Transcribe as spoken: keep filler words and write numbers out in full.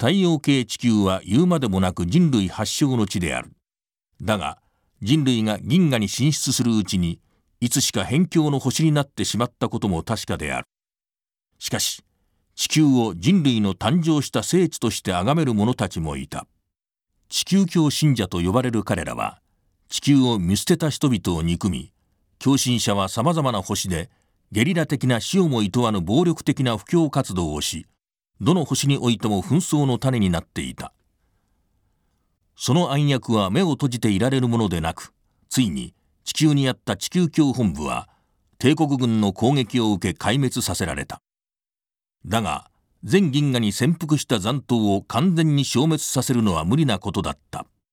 太陽系地球は言うまでもなく人類発祥の地である。だが、人類が銀河に進出するうちに、いつしか辺境の星になってしまったことも確かである。しかし、地球を人類の誕生した聖地として崇める者たちもいた。地球教信者と呼ばれる彼らは、地球を見捨てた人々を憎み、狂信者はさまざまな星でゲリラ的な死をも厭わぬ暴力的な布教活動をし、どの星においても紛争の種になっていた。その暗躍は目を閉じていられるものでなく、ついに地球にあった地球教本部は帝国軍の攻撃を受け壊滅させられた。だが、全銀河に潜伏した残党を完全に消滅させるのは無理なことだった。